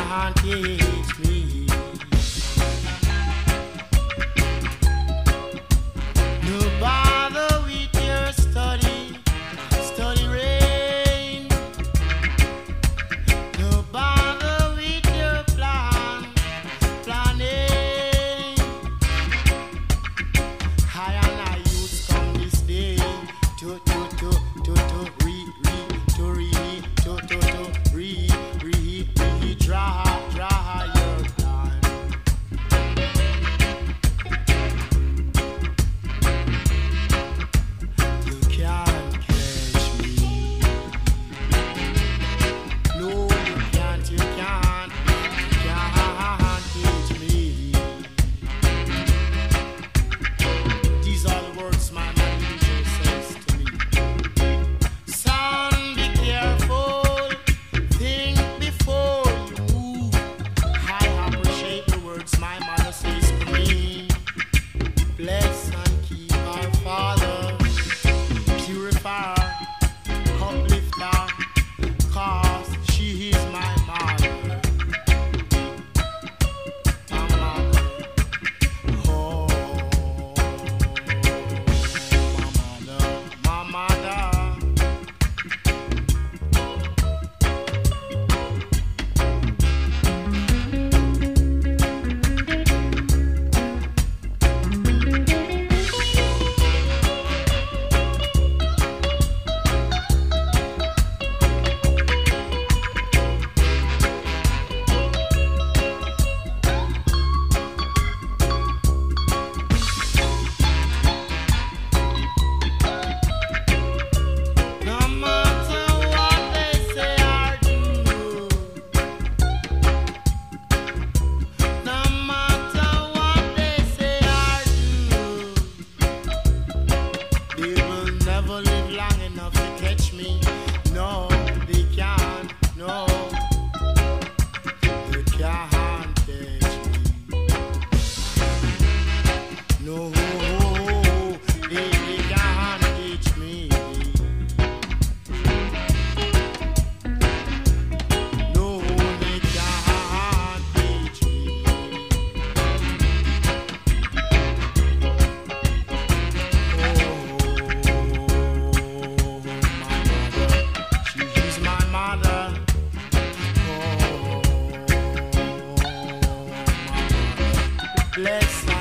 can't teach me. No bother with your study, study rain. No bother with your plan, planning. I and I youth come this day to draw your line. You can't catch me. No, you can't teach me. These are the words my manager says to me. Son, be careful. Think before you move. I appreciate the words my mother says to me. Bless and keep our Father, purify, uplift her, 'cause she is my mother. My mother. Oh, my mother. No matter what they say or do, no matter what they say or do, they will never live long enough to catch me. No, they can't. No, they can't catch me. No, they can't catch me. No, they can't teach me. She's my mother. Oh, my mother. Bless